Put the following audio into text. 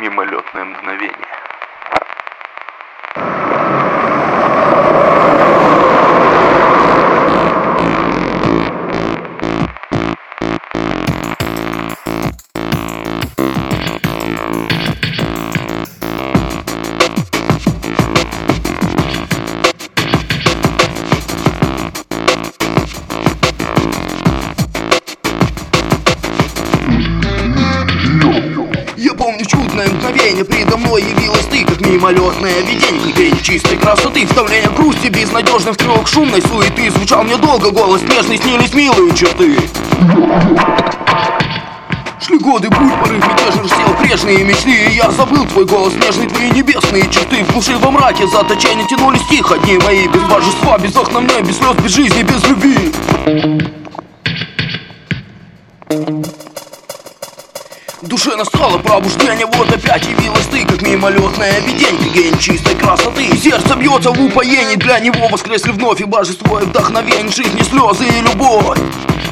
мимолетное мгновение. Я помню чудное мгновение, предо мной явилась ты, как мимолетное видение. День чистой красоты, вставление грусти, безнадежных стрелок шумной суеты. Звучал мне долго голос нежный, снились милые черты. Шли годы, путь, порыв мятежный, растел прежние мечты. И я забыл твой голос, нежный, твои небесные черты. В глуши во мраке заточения тянулись тихо дни мои. Без божества, без окна мне, без слез, без жизни, без любви. В душе настало пробуждение, вот опять явилась ты, как мимолетное видение. День чистой красоты, и сердце бьется в упоении. Для него воскресли вновь и божество, и вдохновение, жизни, слезы и любовь.